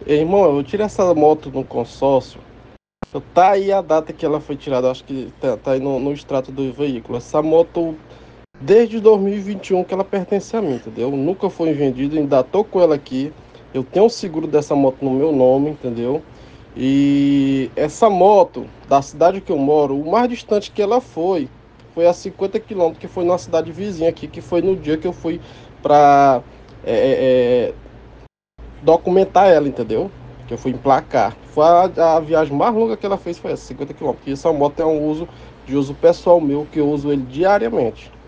Irmão, eu tirei essa moto no consórcio. Tá aí a data que ela foi tirada, acho que tá aí no extrato do veículo. Essa moto, desde 2021 que ela pertence a mim, entendeu? Nunca foi vendida, ainda tô com ela aqui. Eu tenho o seguro dessa moto no meu nome, entendeu? E essa moto, da cidade que eu moro, o mais distante que ela foi a 50 quilômetros, que foi numa cidade vizinha aqui, que foi no dia que eu fui pra documentar ela, entendeu? Que eu fui emplacar. Foi a viagem mais longa que ela fez, foi essa, 50 quilômetros. E essa moto é de uso pessoal meu, que eu uso ele diariamente.